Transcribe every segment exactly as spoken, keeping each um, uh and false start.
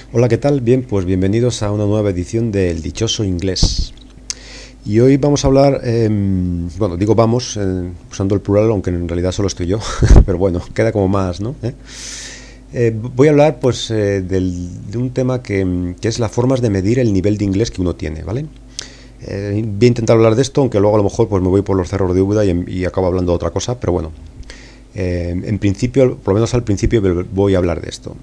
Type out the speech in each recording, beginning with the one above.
Hola, ¿qué tal? Bien, pues bienvenidos a una nueva edición del Dichoso Inglés. Y hoy vamos a hablar, eh, bueno, digo vamos, eh, usando el plural, aunque en realidad solo estoy yo, pero bueno, queda como más, ¿no? ¿Eh? Eh, voy a hablar, pues, eh, del- de un tema que, que es las formas de medir el nivel de inglés que uno tiene, ¿vale? Eh, voy a intentar hablar de esto, aunque luego a lo mejor pues me voy por los cerros de Úbeda y, y acabo hablando de otra cosa, pero bueno, eh, en principio, por lo menos al principio, voy a hablar de esto.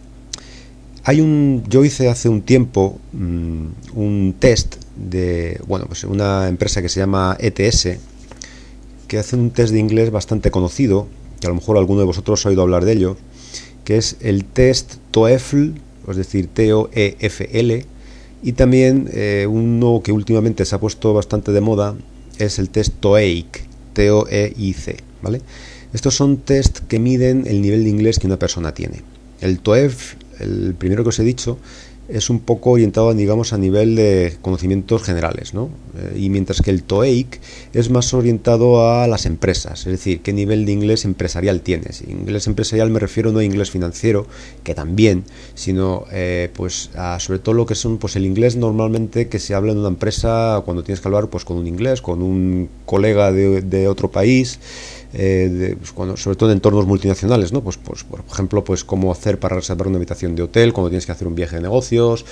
Hay un, yo hice hace un tiempo mmm, un test de, bueno, pues una empresa que se llama E T S, que hace un test de inglés bastante conocido, que a lo mejor alguno de vosotros ha oído hablar de ello, que es el test TOEFL, es decir, T O E F L, y también eh, uno que últimamente se ha puesto bastante de moda es el test TOEIC, T O E I C, ¿vale? Estos son test que miden el nivel de inglés que una persona tiene. El TOEFL, el primero que os he dicho, es un poco orientado, digamos, a nivel de conocimientos generales, ¿no? Eh, y mientras que el TOEIC es más orientado a las empresas, es decir, qué nivel de inglés empresarial tienes. Inglés empresarial me refiero no a inglés financiero, que también, sino eh, pues a, sobre todo lo que son pues el inglés normalmente que se habla en una empresa cuando tienes que hablar pues con un inglés, con un colega de, de otro país. Eh, de, pues cuando, sobre todo en entornos multinacionales, ¿no? Pues, pues, por ejemplo, pues cómo hacer para reservar una habitación de hotel cuando tienes que hacer un viaje de negocios,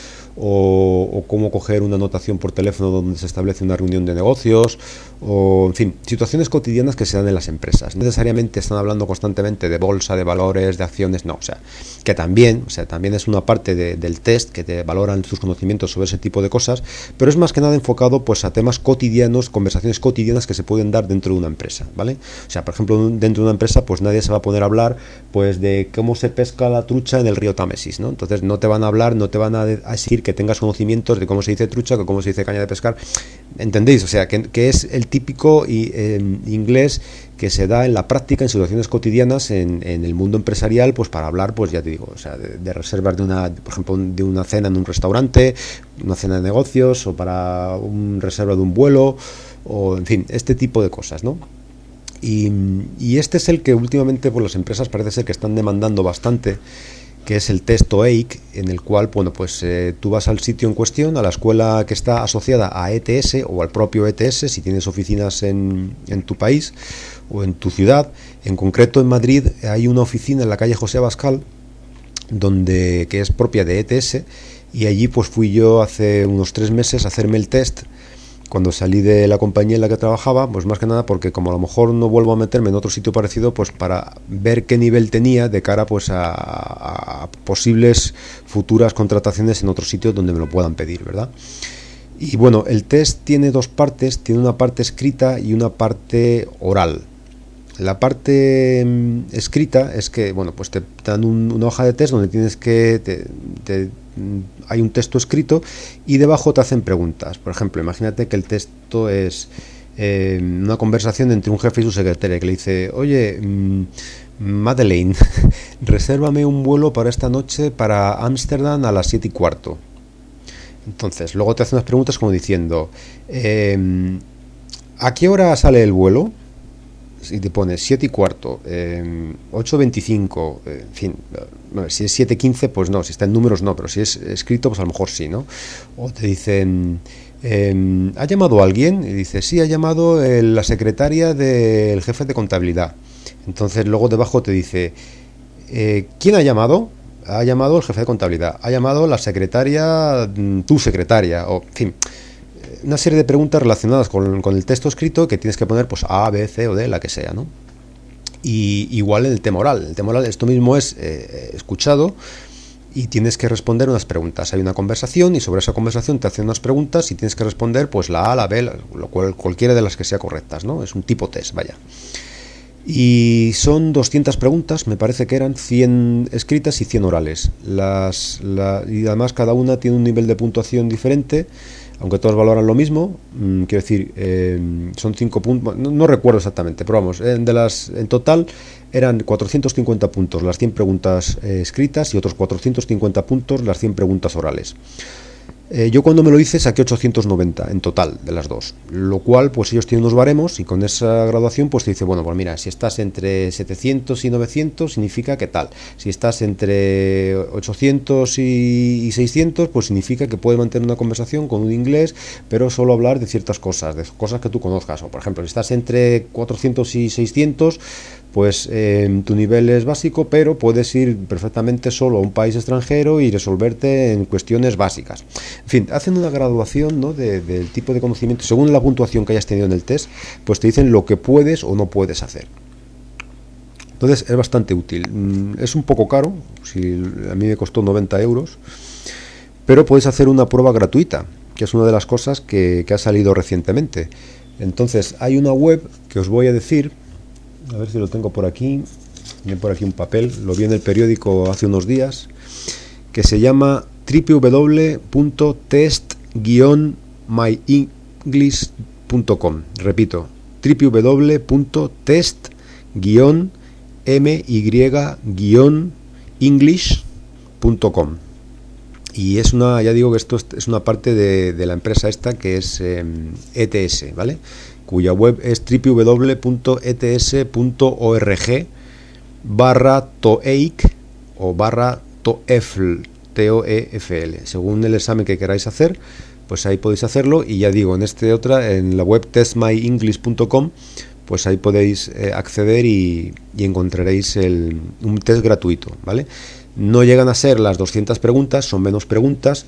o, o cómo coger una anotación por teléfono donde se establece una reunión de negocios, o en fin, situaciones cotidianas que se dan en las empresas. No necesariamente están hablando constantemente de bolsa, de valores, de acciones, no, o sea, que también, o sea, también es una parte de, del test que te valoran tus conocimientos sobre ese tipo de cosas, pero es más que nada enfocado pues a temas cotidianos, conversaciones cotidianas que se pueden dar dentro de una empresa, ¿vale? O sea, por ejemplo, dentro de una empresa, pues nadie se va a poner a hablar pues de cómo se pesca la trucha en el río Támesis, ¿no? Entonces no te van a hablar, no te van a decir que tengas conocimientos de cómo se dice trucha, que cómo se dice caña de pescar, ¿entendéis? O sea, que, que es el típico y, eh, inglés que se da en la práctica, en situaciones cotidianas, en, en el mundo empresarial, pues para hablar, pues ya te digo, o sea, de, de reservas de una, por ejemplo, de una cena en un restaurante, una cena de negocios, o para un reserva de un vuelo, o en fin, este tipo de cosas, ¿no? Y, y este es el que últimamente pues, las empresas parece ser que están demandando bastante, que es el test TOEIC, en el cual, bueno, pues eh, tú vas al sitio en cuestión, a la escuela que está asociada a E T S o al propio E T S, si tienes oficinas en, en tu país o en tu ciudad. En concreto en Madrid hay una oficina en la calle José Abascal, donde, que es propia de E T S, y allí pues fui yo hace unos tres meses a hacerme el test cuando salí de la compañía en la que trabajaba, pues más que nada porque como a lo mejor no vuelvo a meterme en otro sitio parecido, pues para ver qué nivel tenía de cara pues a, a posibles futuras contrataciones en otros sitios donde me lo puedan pedir, ¿verdad? Y bueno, el test tiene dos partes, tiene una parte escrita y una parte oral. La parte mmm, escrita es que, bueno, pues te dan un, una hoja de test donde tienes que, te, te, hay un texto escrito y debajo te hacen preguntas. Por ejemplo, imagínate que el texto es eh, una conversación entre un jefe y su secretaria que le dice, oye, mmm, Madeleine, resérvame un vuelo para esta noche para Ámsterdam a las siete y cuarto. Entonces, luego te hacen unas preguntas como diciendo, eh, ¿a qué hora sale el vuelo? Si te pones siete y cuarto, eh, ocho veinticinco, eh, en fin, bueno, si es siete quince, pues no, si está en números no, pero si es escrito, pues a lo mejor sí, ¿no? O te dicen, eh, ¿ha llamado alguien? Y dice, sí, ha llamado eh, la secretaria del jefe de contabilidad. Entonces luego debajo te dice, eh, ¿quién ha llamado? Ha llamado el jefe de contabilidad, ha llamado la secretaria, tu secretaria, o en fin, una serie de preguntas relacionadas con, con el texto escrito que tienes que poner pues A, B, C o D, la que sea, ¿no? Y igual en el tema oral. El tema oral, esto mismo es eh, escuchado y tienes que responder unas preguntas. Hay una conversación y sobre esa conversación te hacen unas preguntas y tienes que responder pues la A, la B, la, lo cual, cualquiera de las que sea correctas, ¿no? Es un tipo test, vaya. Y son doscientas preguntas, me parece que eran cien escritas y cien orales. Las, la, y además cada una tiene un nivel de puntuación diferente, aunque todos valoran lo mismo. Mm, quiero decir, eh, son cinco puntos, no, no recuerdo exactamente, pero vamos, eh, de las, en total eran cuatrocientos cincuenta puntos las cien preguntas eh, escritas y otros cuatrocientos cincuenta puntos las cien preguntas orales. Eh, yo cuando me lo hice saqué ochocientos noventa en total de las dos, lo cual pues ellos tienen unos baremos y con esa graduación pues te dice, bueno, pues mira, si estás entre setecientos y novecientos significa que tal, si estás entre ochocientos y seiscientos pues significa que puedes mantener una conversación con un inglés, pero solo hablar de ciertas cosas, de cosas que tú conozcas, o por ejemplo, si estás entre cuatrocientos y seiscientos pues eh, tu nivel es básico, pero puedes ir perfectamente solo a un país extranjero y resolverte en cuestiones básicas. En fin, hacen una graduación, ¿no?, de, del tipo de conocimiento. Según la puntuación que hayas tenido en el test, pues te dicen lo que puedes o no puedes hacer. Entonces es bastante útil. Es un poco caro, si a mí me costó noventa euros, pero puedes hacer una prueba gratuita, que es una de las cosas que, que ha salido recientemente. Entonces hay una web que os voy a decir, a ver si lo tengo por aquí, tiene por aquí un papel, lo vi en el periódico hace unos días, que se llama w w w punto test guion my english punto com. Repito, w w w punto test guion my guion english punto com. Y es una, ya digo que esto es una parte de, de la empresa esta que es eh, E T S, ¿vale?, cuya web es w w w punto e t s punto org barra toeic o barra toefl, T O E F L. Según el examen que queráis hacer, pues ahí podéis hacerlo. Y ya digo, en este otra, en la web test my english punto com, pues ahí podéis eh, acceder y, y encontraréis el, un test gratuito, ¿vale? No llegan a ser las doscientas preguntas, son menos preguntas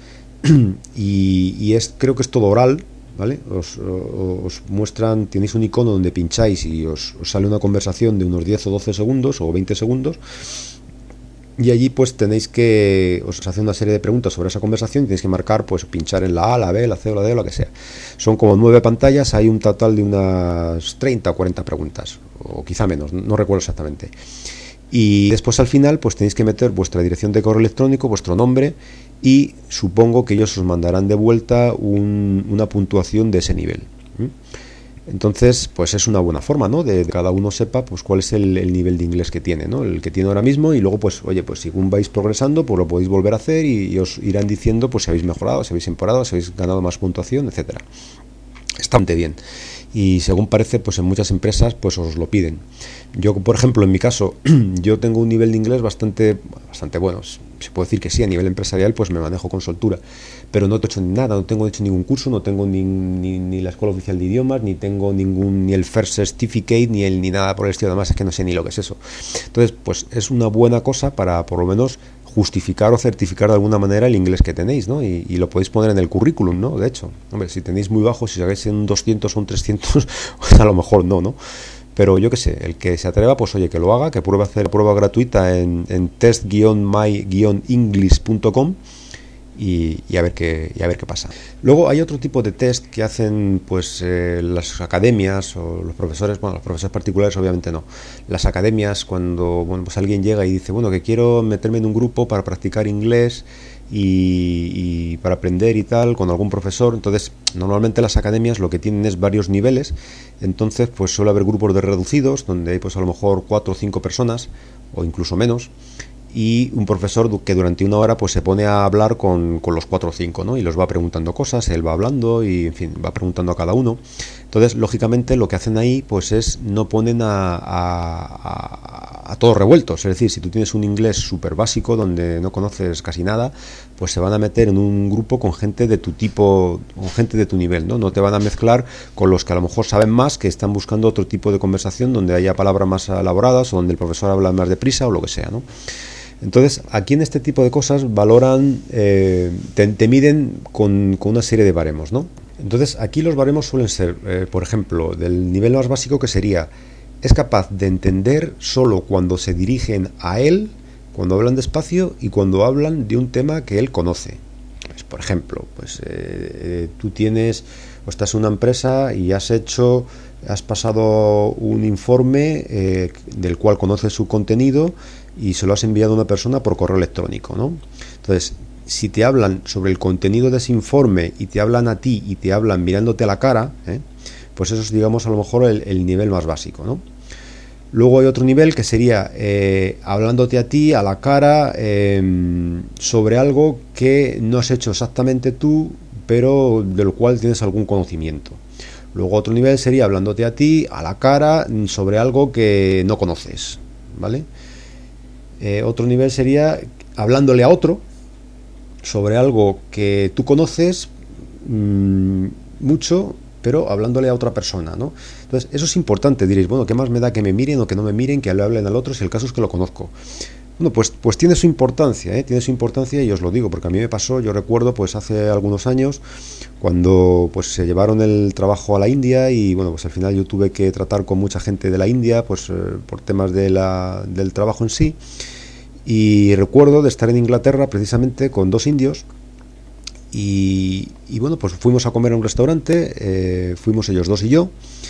y, y es, creo que es todo oral, ¿vale? Os, os muestran, tenéis un icono donde pincháis y os, os sale una conversación de unos diez o doce segundos o veinte segundos, y allí pues tenéis que, os hace una serie de preguntas sobre esa conversación y tenéis que marcar, pues pinchar en la A, la B, la C o la D o la que sea. Son como nueve pantallas, hay un total de unas treinta o cuarenta preguntas, o quizá menos, no recuerdo exactamente. Y después al final pues tenéis que meter vuestra dirección de correo electrónico, vuestro nombre, y supongo que ellos os mandarán de vuelta un, una puntuación de ese nivel. ¿Mm? Entonces, pues es una buena forma, ¿no?, de que cada uno sepa pues cuál es el, el nivel de inglés que tiene, ¿no?, el que tiene ahora mismo, y luego pues, oye, pues según vais progresando, pues lo podéis volver a hacer y, y os irán diciendo pues si habéis mejorado, si habéis empeorado, si habéis ganado más puntuación, etcétera. Está bastante bien. Y según parece, pues en muchas empresas pues os lo piden. Yo, por ejemplo, en mi caso, yo tengo un nivel de inglés bastante bastante bueno. Se puede decir que sí, a nivel empresarial pues me manejo con soltura, pero no he hecho nada, no tengo hecho ningún curso, no tengo ni, ni, ni la Escuela Oficial de Idiomas, ni tengo ningún, ni el First Certificate, ni el ni nada por el estilo. Además es que no sé ni lo que es eso. Entonces, pues es una buena cosa para por lo menos justificar o certificar de alguna manera el inglés que tenéis, ¿no? Y, y lo podéis poner en el currículum, ¿no? De hecho, hombre, si tenéis muy bajo, si sacáis en un doscientos o un trescientos, pues a lo mejor no, ¿no? Pero yo qué sé, el que se atreva, pues oye, que lo haga, que pruebe a hacer prueba gratuita en, en test guion my guion english punto com y, y a ver qué y a ver qué pasa. Luego hay otro tipo de test que hacen pues eh, las academias o los profesores, bueno, los profesores particulares obviamente no. Las academias, cuando bueno, pues alguien llega y dice, bueno, que quiero meterme en un grupo para practicar inglés y, y para aprender y tal con algún profesor. Entonces, normalmente las academias lo que tienen es varios niveles. Entonces, pues suele haber grupos de reducidos donde hay pues a lo mejor cuatro o cinco personas o incluso menos, y un profesor que durante una hora pues se pone a hablar con, con los cuatro o cinco, ¿no? Y los va preguntando cosas, él va hablando y en fin, va preguntando a cada uno. Entonces, lógicamente, lo que hacen ahí pues es no ponen a, a, a, a todos revueltos. Es decir, si tú tienes un inglés súper básico donde no conoces casi nada, pues se van a meter en un grupo con gente de tu tipo, con gente de tu nivel, ¿no? No te van a mezclar con los que a lo mejor saben más, que están buscando otro tipo de conversación donde haya palabras más elaboradas o donde el profesor habla más deprisa o lo que sea, ¿no? Entonces, aquí en este tipo de cosas valoran, eh, te, te miden con, con una serie de baremos, ¿no? Entonces, aquí los baremos suelen ser, eh, por ejemplo, del nivel más básico, que sería, es capaz de entender solo cuando se dirigen a él, cuando hablan despacio y cuando hablan de un tema que él conoce. Pues, por ejemplo, pues eh, eh, tú tienes, o estás en una empresa y has hecho, has pasado un informe eh, del cual conoces su contenido y se lo has enviado a una persona por correo electrónico, ¿no? Entonces, si te hablan sobre el contenido de ese informe y te hablan a ti y te hablan mirándote a la cara, ¿eh? Pues eso es, digamos, a lo mejor el, el nivel más básico, ¿no? Luego hay otro nivel que sería eh, hablándote a ti, a la cara, eh, sobre algo que no has hecho exactamente tú, pero del cual tienes algún conocimiento. Luego otro nivel sería hablándote a ti, a la cara, sobre algo que no conoces, ¿vale? Eh, otro nivel sería hablándole a otro sobre algo que tú conoces mmm, mucho, pero hablándole a otra persona, ¿no? Entonces, eso es importante. Diréis, bueno, ¿qué más me da que me miren o que no me miren, que le hablen al otro, si el caso es que lo conozco? Bueno, pues, pues tiene su importancia, ¿eh? Tiene su importancia, y os lo digo, porque a mí me pasó, yo recuerdo, pues hace algunos años, cuando pues se llevaron el trabajo a la India, y bueno, pues al final yo tuve que tratar con mucha gente de la India, pues eh, por temas de la, del trabajo en sí, y recuerdo de estar en Inglaterra precisamente con dos indios. Y, y bueno, pues fuimos a comer a un restaurante, eh, fuimos ellos dos y yo,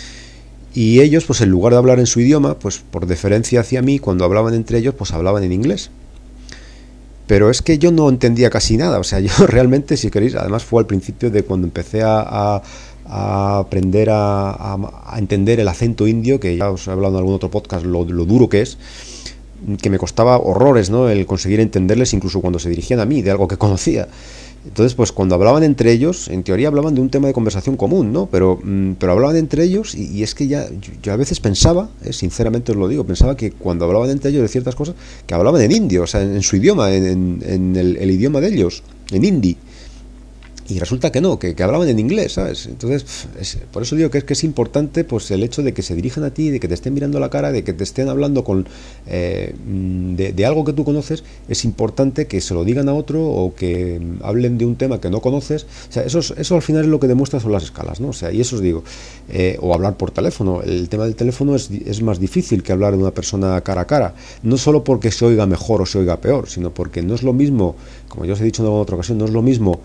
y ellos, pues en lugar de hablar en su idioma, pues por deferencia hacia mí, cuando hablaban entre ellos, pues hablaban en inglés. Pero es que yo no entendía casi nada, o sea, yo realmente, si queréis, además fue al principio de cuando empecé a, a, a aprender a, a, a entender el acento indio, que ya os he hablado en algún otro podcast lo, lo duro que es, que me costaba horrores, ¿no?, el conseguir entenderles, incluso cuando se dirigían a mí, de algo que conocía. Entonces, pues cuando hablaban entre ellos, en teoría hablaban de un tema de conversación común, ¿no? Pero, mmm, pero hablaban entre ellos, y, y es que ya, yo, yo a veces pensaba, eh, sinceramente os lo digo, pensaba que cuando hablaban entre ellos de ciertas cosas, que hablaban en indio, o sea, en, en su idioma, en, en, en el, el idioma de ellos, en hindi. Y resulta que no, que, que hablaban en inglés, ¿sabes? Entonces, es, por eso digo que es que es importante, pues el hecho de que se dirijan a ti, de que te estén mirando la cara, de que te estén hablando con eh, de, de algo que tú conoces. Es importante que se lo digan a otro, o que hablen de un tema que no conoces. O sea, eso, es, eso al final es lo que demuestra son las escalas, ¿no? O sea, y eso os digo, eh, o hablar por teléfono. El tema del teléfono es, es más difícil que hablar de una persona cara a cara, no solo porque se oiga mejor o se oiga peor, sino porque no es lo mismo, como yo os he dicho en alguna otra ocasión, no es lo mismo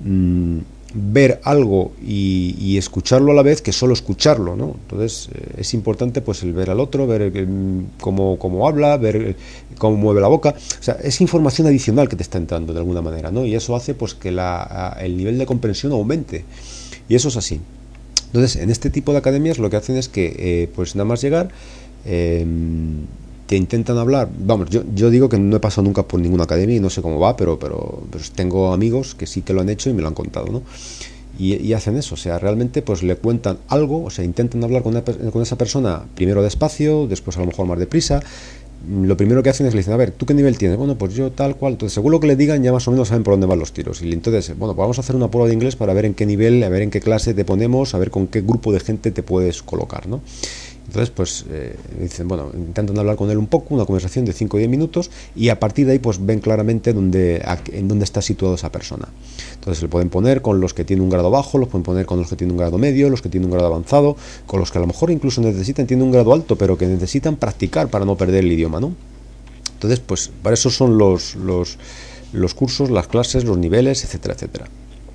ver algo y, y escucharlo a la vez que solo escucharlo, ¿no? Entonces eh, es importante, pues el ver al otro, ver eh, cómo, cómo habla, ver eh, cómo mueve la boca. O sea, es información adicional que te está entrando de alguna manera, ¿no? Y eso hace, pues, que la, el nivel de comprensión aumente, y eso es así. Entonces, en este tipo de academias lo que hacen es que eh, pues nada más llegar, eh, te intentan hablar. Vamos, yo, yo digo que no he pasado nunca por ninguna academia y no sé cómo va, pero, pero, pero tengo amigos que sí que lo han hecho y me lo han contado, ¿no? Y, y hacen eso, o sea, realmente pues le cuentan algo, o sea, intentan hablar con, una, con esa persona primero despacio, después a lo mejor más deprisa. Lo primero que hacen es le dicen, a ver, ¿tú qué nivel tienes? Bueno, pues yo tal cual. Entonces, según lo que le digan, ya más o menos saben por dónde van los tiros. Y entonces, bueno, pues vamos a hacer una prueba de inglés para ver en qué nivel, a ver en qué clase te ponemos, a ver con qué grupo de gente te puedes colocar, ¿no? Entonces, pues eh, dicen, bueno, intentan hablar con él un poco, una conversación de cinco o diez minutos, y a partir de ahí pues ven claramente dónde, a, en dónde está situado esa persona. Entonces le pueden poner con los que tienen un grado bajo, los pueden poner con los que tienen un grado medio, los que tienen un grado avanzado, con los que a lo mejor incluso necesitan, tienen un grado alto, pero que necesitan practicar para no perder el idioma, ¿no? Entonces, pues para eso son los, los, los cursos, las clases, los niveles, etcétera, etcétera.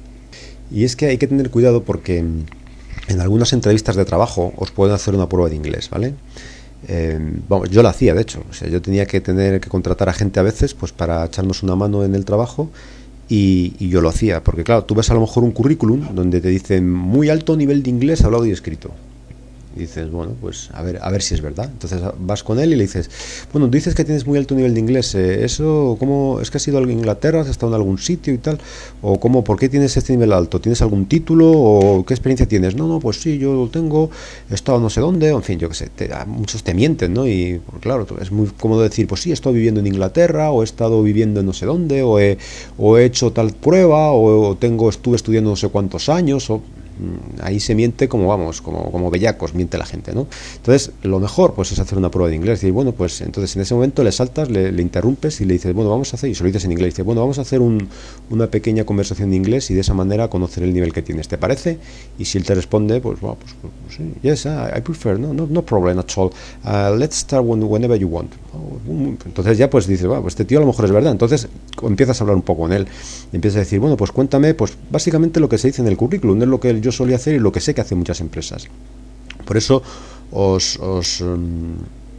Y es que hay que tener cuidado porque en algunas entrevistas de trabajo os pueden hacer una prueba de inglés, ¿vale? Eh, vamos, yo la hacía, de hecho. O sea, yo tenía que tener que contratar a gente a veces, pues para echarnos una mano en el trabajo, y, y yo lo hacía. Porque claro, tú ves a lo mejor un currículum donde te dicen muy alto nivel de inglés hablado y escrito. Y dices, bueno, pues a ver, a ver si es verdad. Entonces vas con él y le dices, bueno, tú dices que tienes muy alto nivel de inglés, eh, ¿eso cómo es que has ido a Inglaterra, has estado en algún sitio y tal? ¿O cómo, por qué tienes este nivel alto? ¿Tienes algún título o qué experiencia tienes? No, no, pues sí, yo lo tengo, he estado no sé dónde, en fin, yo qué sé, te, muchos te mienten, ¿no? Y pues, claro, es muy cómodo decir, pues sí, he estado viviendo en Inglaterra, o he estado viviendo en no sé dónde, o he, o he hecho tal prueba, o, o tengo, estuve estudiando no sé cuántos años, o... ahí se miente como vamos, como, como bellacos, miente la gente, ¿no? Entonces, lo mejor pues es hacer una prueba de inglés. Y bueno, pues entonces en ese momento le saltas, le, le interrumpes y le dices, bueno, vamos a hacer, y se lo dices en inglés, dices, bueno, vamos a hacer un, una pequeña conversación de inglés, y de esa manera conocer el nivel que tienes, ¿te parece? Y si él te responde, pues, bueno, pues, pues, pues sí, yes, I, I prefer, no, no, no problem at all, uh, let's start when, whenever you want. Entonces ya pues dices, bueno, pues este tío a lo mejor es verdad. Entonces empiezas a hablar un poco con él, y empiezas a decir, bueno, pues cuéntame, pues básicamente lo que se dice en el currículum, es lo que yo solía hacer y lo que sé que hacen muchas empresas. Por eso os, os, um,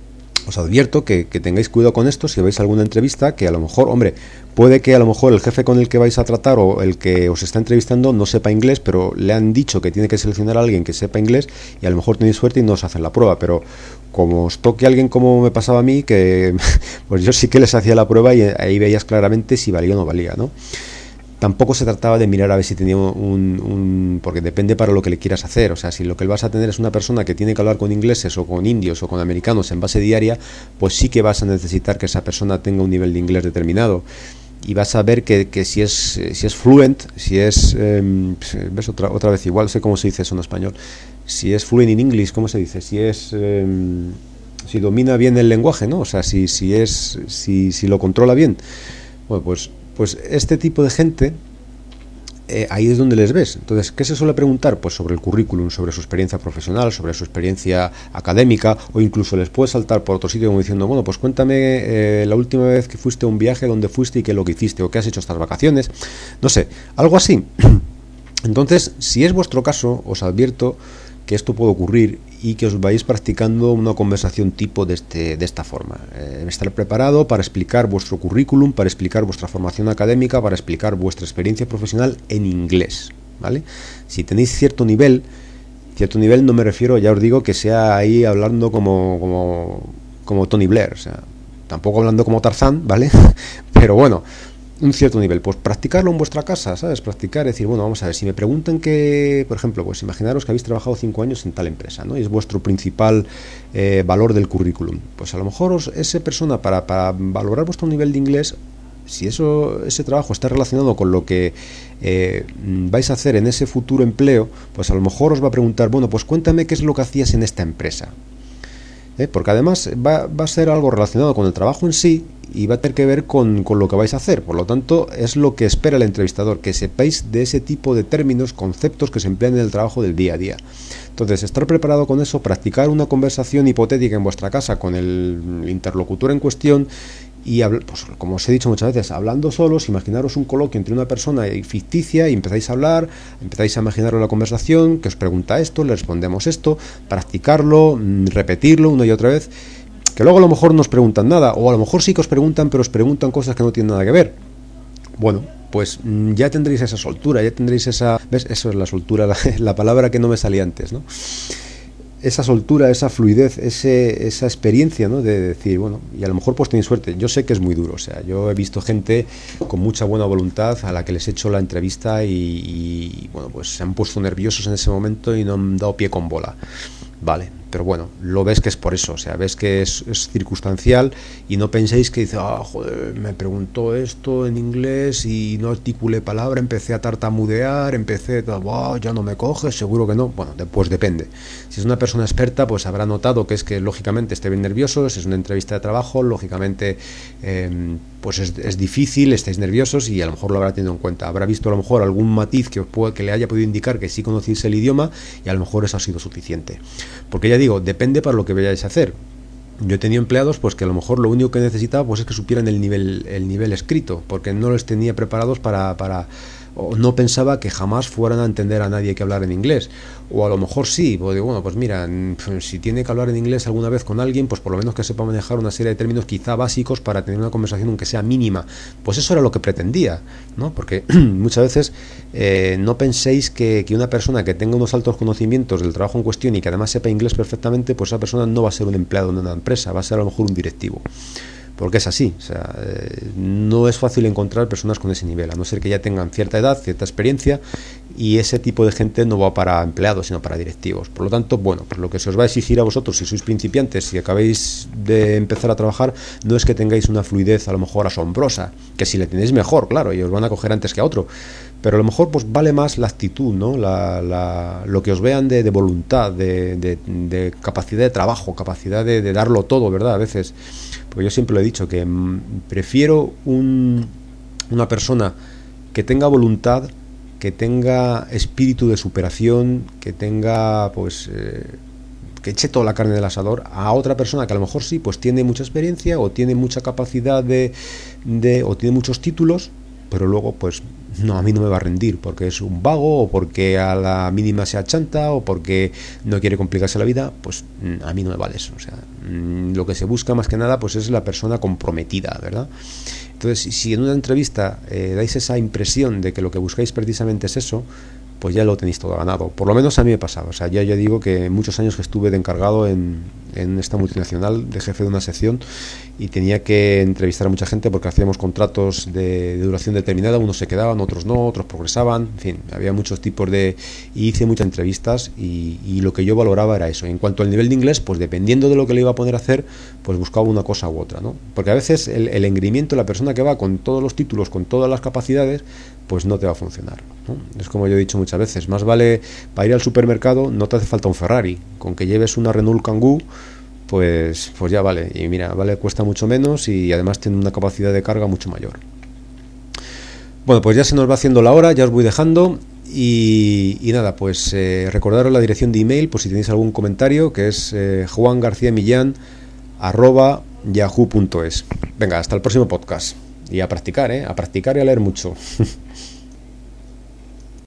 os advierto que, que tengáis cuidado con esto si veis alguna entrevista, que a lo mejor, hombre, puede que a lo mejor el jefe con el que vais a tratar o el que os está entrevistando no sepa inglés, pero le han dicho que tiene que seleccionar a alguien que sepa inglés y a lo mejor tenéis suerte y no os hacen la prueba, pero como os toque a alguien como me pasaba a mí, que pues yo sí que les hacía la prueba y ahí veías claramente si valía o no valía, ¿no? Tampoco se trataba de mirar a ver si tenía un, un... porque depende para lo que le quieras hacer. O sea, si lo que vas a tener es una persona que tiene que hablar con ingleses o con indios o con americanos en base diaria, pues sí que vas a necesitar que esa persona tenga un nivel de inglés determinado. Y vas a ver que, que si es si es fluent, si es... Eh, ¿ves? Otra, otra vez igual, sé cómo se dice eso en español. Si es fluent in English, ¿cómo se dice? Si es... Eh, si domina bien el lenguaje, ¿no? O sea, si, si, es, si, si lo controla bien. Bueno, pues... Pues este tipo de gente, eh, ahí es donde les ves. Entonces, ¿qué se suele preguntar? Pues sobre el currículum, sobre su experiencia profesional, sobre su experiencia académica, o incluso les puede saltar por otro sitio como diciendo, bueno, pues cuéntame eh, la última vez que fuiste a un viaje, dónde fuiste y qué es lo que hiciste, o qué has hecho estas vacaciones. No sé, algo así. Entonces, si es vuestro caso, os advierto que esto puede ocurrir y que os vais practicando una conversación tipo de, este, de esta forma. Eh, estar preparado para explicar vuestro currículum, para explicar vuestra formación académica, para explicar vuestra experiencia profesional en inglés, ¿vale? Si tenéis cierto nivel, cierto nivel no me refiero, ya os digo, que sea ahí hablando como, como, como Tony Blair, o sea, tampoco hablando como Tarzán, ¿vale? Pero bueno, un cierto nivel, pues practicarlo en vuestra casa, ¿sabes? Practicar, decir, bueno, vamos a ver, si me preguntan que, por ejemplo, pues imaginaros que habéis trabajado cinco años en tal empresa, ¿no? Y es vuestro principal eh, valor del currículum. Pues a lo mejor os, esa persona, para, para valorar vuestro nivel de inglés, si eso ese trabajo está relacionado con lo que eh, vais a hacer en ese futuro empleo, pues a lo mejor os va a preguntar, bueno, pues cuéntame qué es lo que hacías en esta empresa. ¿Eh? Porque además va, va a ser algo relacionado con el trabajo en sí y va a tener que ver con, con lo que vais a hacer. Por lo tanto, es lo que espera el entrevistador, que sepáis de ese tipo de términos, conceptos que se emplean en el trabajo del día a día. Entonces, estar preparado con eso, practicar una conversación hipotética en vuestra casa con el interlocutor en cuestión y, pues, como os he dicho muchas veces, hablando solos, imaginaros un coloquio entre una persona ficticia y empezáis a hablar, empezáis a imaginaros la conversación, que os pregunta esto, le respondemos esto, practicarlo, repetirlo una y otra vez, que luego a lo mejor no os preguntan nada, o a lo mejor sí que os preguntan, pero os preguntan cosas que no tienen nada que ver. Bueno, pues ya tendréis esa soltura, ya tendréis esa... ¿Ves? Eso es la soltura, la, la palabra que no me salía antes, ¿no? Esa soltura, esa fluidez, ese, esa experiencia, ¿no? De decir, bueno, y a lo mejor pues tenéis suerte. Yo sé que es muy duro, o sea, yo he visto gente con mucha buena voluntad a la que les he hecho la entrevista y, y bueno, pues se han puesto nerviosos en ese momento y no han dado pie con bola. Vale, pero bueno, lo ves que es por eso, o sea, ves que es, es circunstancial y no penséis que dice, ah, joder, me preguntó esto en inglés y no articulé palabra, empecé a tartamudear, empecé, wow, ya no me coges, seguro que no. Bueno, pues depende. Si es una persona experta, pues habrá notado que es que lógicamente esté bien nervioso, si es una entrevista de trabajo, lógicamente eh, pues es, es difícil, estáis nerviosos y a lo mejor lo habrá tenido en cuenta. Habrá visto a lo mejor algún matiz que, os pueda, que le haya podido indicar que sí conocéis el idioma y a lo mejor eso ha sido suficiente. Porque ya digo, depende para lo que vayáis a hacer. Yo he tenido empleados pues que a lo mejor lo único que necesitaba pues es que supieran el nivel el nivel escrito, porque no los tenía preparados para, para o no pensaba que jamás fueran a entender a nadie que hablar en inglés, o a lo mejor sí, pues digo, bueno, pues mira, si tiene que hablar en inglés alguna vez con alguien, pues por lo menos que sepa manejar una serie de términos quizá básicos para tener una conversación aunque sea mínima. Pues eso era lo que pretendía, ¿no? Porque muchas veces eh, no penséis que, que una persona que tenga unos altos conocimientos del trabajo en cuestión y que además sepa inglés perfectamente, pues esa persona no va a ser un empleado en una empresa, va a ser a lo mejor un directivo. Porque es así, o sea, eh, no es fácil encontrar personas con ese nivel, a no ser que ya tengan cierta edad, cierta experiencia, y ese tipo de gente no va para empleados, sino para directivos. Por lo tanto, bueno, pues lo que se os va a exigir a vosotros, si sois principiantes, si acabáis de empezar a trabajar, no es que tengáis una fluidez a lo mejor asombrosa, que si le tenéis mejor, claro, y os van a coger antes que a otro, pero a lo mejor pues vale más la actitud, ¿no? La, la, lo que os vean de, de voluntad, de, de, de capacidad de trabajo, capacidad de, de darlo todo, ¿verdad? A veces, porque yo siempre lo he dicho, que mmm, prefiero un, una persona que tenga voluntad, que tenga espíritu de superación, que tenga, pues, eh, que eche toda la carne del asador, a otra persona que a lo mejor sí, pues tiene mucha experiencia o tiene mucha capacidad de, de o tiene muchos títulos, pero luego pues no, a mí no me va a rendir porque es un vago, o porque a la mínima se achanta, o porque no quiere complicarse la vida. Pues a mí no me vale eso. O sea, lo que se busca más que nada pues es la persona comprometida, ¿verdad? Entonces, si en una entrevista eh, dais esa impresión de que lo que buscáis precisamente es eso, pues ya lo tenéis todo ganado. Por lo menos a mí me pasaba. O sea, ya, ya digo que muchos años que estuve de encargado en, en esta multinacional, de jefe de una sección, y tenía que entrevistar a mucha gente porque hacíamos contratos de, de duración determinada. Unos se quedaban, otros no, otros progresaban. En fin, había muchos tipos de... Y hice muchas entrevistas y, y lo que yo valoraba era eso. En cuanto al nivel de inglés, pues dependiendo de lo que le iba a poner a hacer, pues buscaba una cosa u otra, ¿no? Porque a veces el, el engreimiento, la persona que va con todos los títulos, con todas las capacidades, pues no te va a funcionar, ¿no? Es como yo he dicho muchas veces, más vale para ir al supermercado no te hace falta un Ferrari, con que lleves una Renault Kangoo, pues, pues ya vale, y mira, vale, cuesta mucho menos y además tiene una capacidad de carga mucho mayor. Bueno, pues ya se nos va haciendo la hora, ya os voy dejando y, y nada, pues eh, recordaros la dirección de email por si tenéis algún comentario, que es eh, juangarciamillán arroba yahoo punto es. Venga, hasta el próximo podcast. Y a practicar, ¿eh? A practicar y a leer mucho.